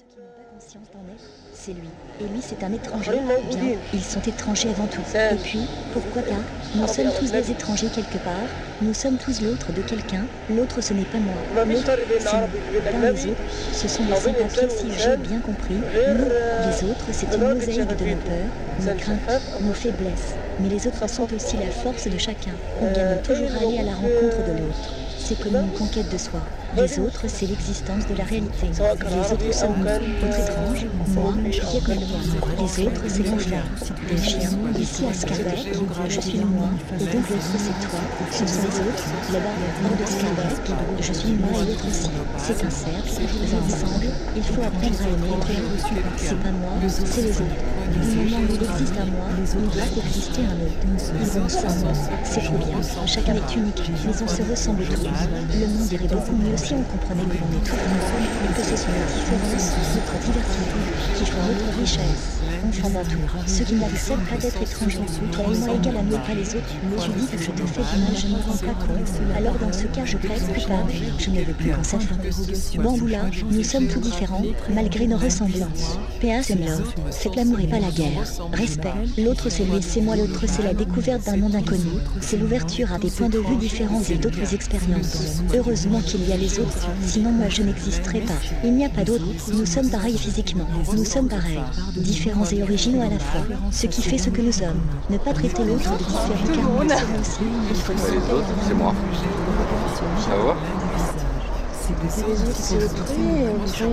qui n'ont pas conscience d'en être, c'est lui. Et lui, c'est un étranger. Bien, ils sont étrangers avant tout. Et puis, pourquoi pas? Nous sommes tous des étrangers quelque part. Nous sommes tous l'autre de quelqu'un. L'autre, ce n'est pas moi. L'autre, c'est nous. Dans les autres, ce sont des sans-papiers si j'ai bien compris. Nous, les autres, c'est une mosaïque de nos peurs, nos craintes, nos faiblesses. Mais les autres sont aussi la force de chacun. On gagne toujours à aller à la rencontre de l'autre. C'est comme une conquête de soi. Les autres, c'est l'existence de la réalité. Les autres sommes nous, autres étranges, moi, bien comme moi. Les autres, c'est mon frère, des chiens, ici à Scarbeck, je suis moi, et donc l'autre, c'est toi. Ce sont les autres, là-bas, hors de Scarbeck, je suis moi et l'autre aussi. C'est un cercle, et ensemble, il faut apprendre à aimer l'autre. C'est pas moi, c'est les autres. Du moment où il existe un moi, il doit exister un autre. Ils vont ensemble, c'est trop bien. Chacun est unique, mais on se ressemble tous. Le monde irait beaucoup mieux si on comprenait que l'on est tous et que ce sont nos différences, notre diversité, qui font notre richesse. Enfant d'un tout, ceux qui n'acceptent pas d'être étrangers, moi égal à mieux pas les autres, tu dis que je te fais du mal, je ne me rends pas compte. Alors dans ce cas, je plaide coupable, je ne veux plus qu'en cette fin. Bamboula, nous sommes tous différents, malgré nos ressemblances. Peace and love, c'est que l'amour et pas la guerre. Respect, l'autre c'est lui, c'est moi, l'autre c'est la découverte d'un monde inconnu. C'est l'ouverture à des points de vue différents et d'autres expériences. Heureusement qu'il y a les autres, sinon moi je n'existerais pas. Il n'y a pas d'autres, nous sommes pareils physiquement, nous sommes pareils, différents et originaux à la fois, ce qui fait ce que nous sommes. Ne pas traiter l'autre de différent car nous le sommes aussi. Il faut les autres, c'est moi. Ça va? C'est les autres, c'est autrui, et autrui,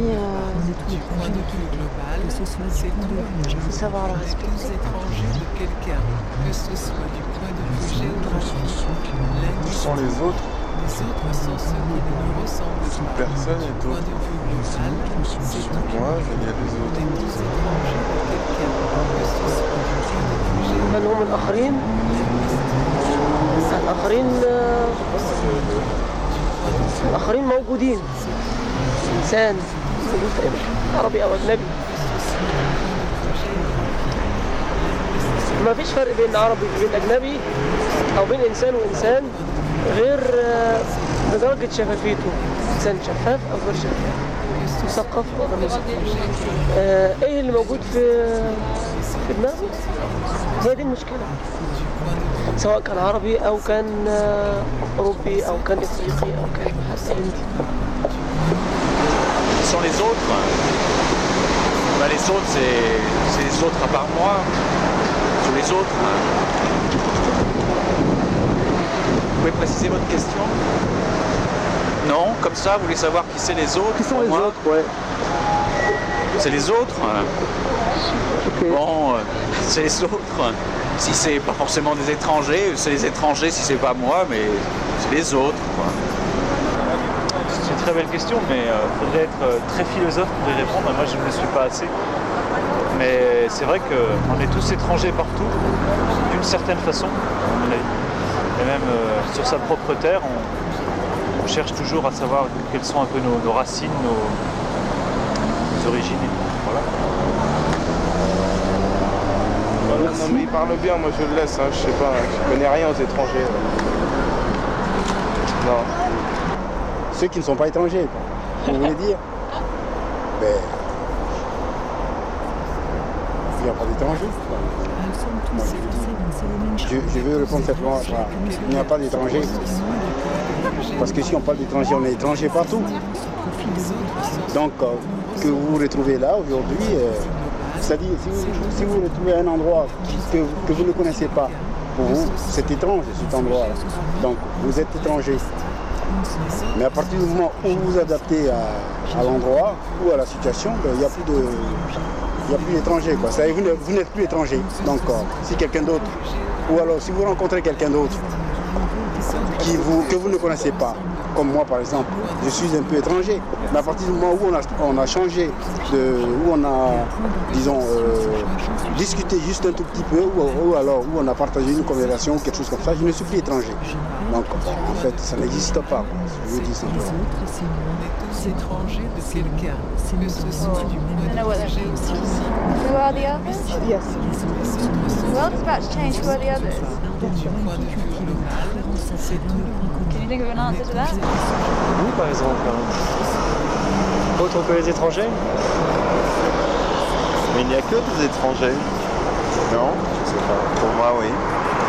il faut savoir le respecter. Qui sont les autres? Toute personne est autre. Moi, il y a les autres. من هم الآخرين؟ الآخرين موجودين. إنسان عربي أو أجنبي. ما فيش فرق بين عربي وبين أجنبي أو بين إنسان وإنسان غير بدرجة شفافيته. إنسان شفاف أو غير شفاف. مثقف أو غير مثقف. إيه اللي موجود في دماغه؟ هي دي المشكلة. سواء كان عربي أو كان أوروبي أو كان إفريقي أو كان حتى هندي. Ce sont les autres. Ben, les autres, c'est les autres à part moi. Tous les autres. Vous pouvez préciser votre question? Non, comme ça, vous voulez savoir qui c'est les autres? Qui sont les autres, ouais. C'est les autres. Okay. Bon, c'est les autres. Si c'est pas forcément des étrangers, c'est les étrangers si c'est pas moi, mais c'est les autres, quoi. C'est une très belle question, mais il faudrait être très philosophe pour y répondre. Moi, je ne le suis pas assez. Mais c'est vrai qu'on est tous étrangers partout, d'une certaine façon, à mon avis. Et même sur sa propre terre, on cherche toujours à savoir quelles sont un peu nos racines, nos origines. Voilà. Non mais il parle bien, moi je le laisse, hein, je sais pas, je connais rien aux étrangers. Non. Ceux qui ne sont pas étrangers, quoi. Vous voulez dire? Ben, il n'y a pas d'étrangers. Je veux répondre simplement, il n'y a pas d'étrangers. Parce que si on parle d'étrangers, on est étrangers partout. Donc, que vous vous retrouvez là aujourd'hui, c'est-à-dire, si vous retrouvez un endroit que vous ne connaissez pas, pour vous, c'est étrange cet endroit-là. Donc, vous êtes étranger. Mais à partir du moment où vous vous adaptez à l'endroit ou à la situation, ben, il n'y a plus d'étrangers. Vous n'êtes plus étranger. Donc, si quelqu'un d'autre, ou alors si vous rencontrez quelqu'un d'autre que vous ne connaissez pas, comme moi par exemple, je suis un peu étranger, mais à partir du moment où on a changé, où on a, disons, discuté juste un tout petit peu, ou alors où on a partagé une conversation, quelque chose comme ça, je ne suis plus étranger. Donc en fait, ça n'existe pas, je veux dire simplement. C'est étranger de quelqu'un, que ce soit du monde étranger aussi. Who are the others? Yes. The world is about to change. Who are the others? Du point de vue global, c'est tout. Can you think of an answer to that? Vous, par exemple, Autres que les étrangers? Mais il n'y a que des étrangers. Non, je sais pas. Pour moi, oui.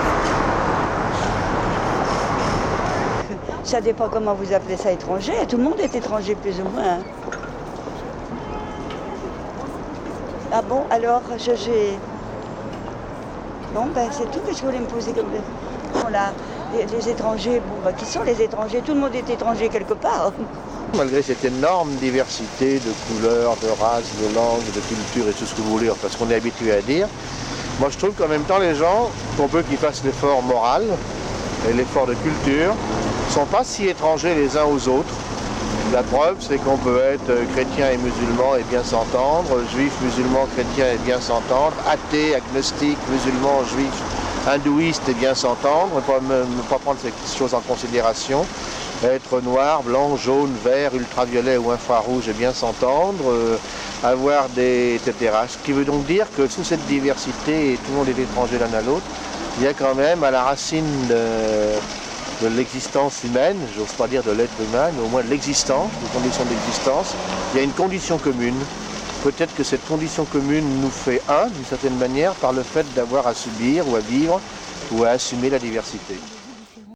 Ça dépend comment vous appelez ça étranger. Tout le monde est étranger plus ou moins. Ah bon, alors j'ai... Non, ben c'est tout que je voulais me poser comme... Bon, là, les étrangers, bon, ben, qui sont les étrangers? Tout le monde est étranger quelque part. Malgré cette énorme diversité de couleurs, de races, de langues, de cultures et tout ce que vous voulez, parce qu'on est habitué à dire, moi je trouve qu'en même temps les gens, qu'on peut qu'ils fassent l'effort moral et l'effort de culture, ne sont pas si étrangers les uns aux autres. La preuve, c'est qu'on peut être chrétien et musulman et bien s'entendre, juif, musulman, chrétien et bien s'entendre, athée, agnostique, musulman, juif, hindouiste et bien s'entendre, ne pas prendre ces choses en considération. Être noir, blanc, jaune, vert, ultraviolet ou infrarouge et bien s'entendre, avoir des... etc. Ce qui veut donc dire que sous cette diversité, et tout le monde est étranger l'un à l'autre, il y a quand même à la racine de l'existence humaine, j'ose pas dire de l'être humain, mais au moins de l'existence, des conditions d'existence, il y a une condition commune. Peut-être que cette condition commune nous fait un, d'une certaine manière, par le fait d'avoir à subir ou à vivre ou à assumer la diversité.